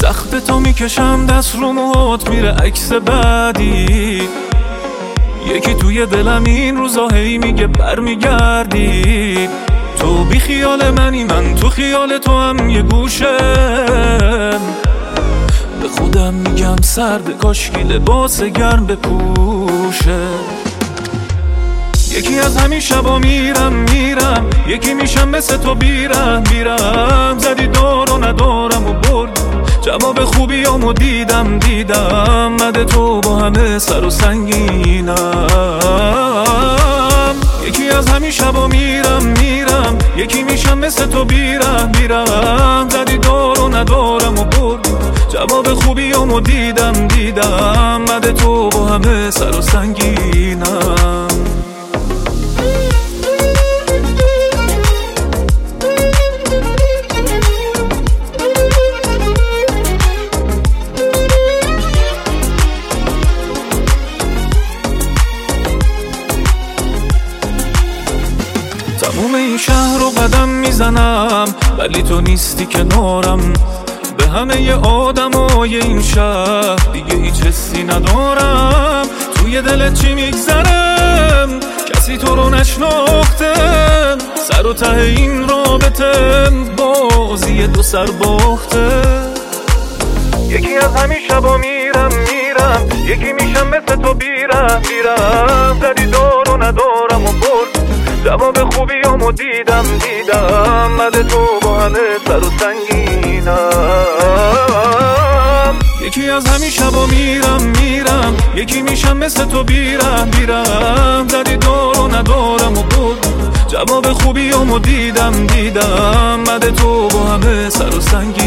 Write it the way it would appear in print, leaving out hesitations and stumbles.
سخت تو میکشم دست رو موهات میره عکس بعدی. یکی توی دلم این روزا هی میگه برمیگردی. تو بی خیال منی من تو خیال تو هم یه گوشم. به خودم میگم سرد کاشکی لباس گرم بپوشه. یکی از همین شبا میرم یکی میشم مثل تو بیرم زدی دار و ندارم و برد جواب خوبیامو دیدم مده تو با همه سر و سنگینم. یکی از همین شبا میرم یکی میشم مثل تو بیرم زدی دار و ندارم و برد جواب خوبیامو دیدم مده تو با همه سر و سنگینم. تموم این شهر رو قدم میزنم ولی تو نیستی کنارم. به همه آدمای این شهر دیگه هیچ حسی ندارم. توی دلت چی میگذرم کسی تو رو نشناخته. سر و ته این رابطه بازی دو سر باخته. یکی از همین شبا میرم یکی میشم مثل تو بیرم زدی دار و ندارم و برد جواب خوبیامو دیدم مده تو با همه سر و سنگینم. یکی از همین شبا میرم یکی میشم مثل تو بیرم زدی دار و ندارم و برد جواب خوبیامو دیدم مده تو با همه سر و سنگینم.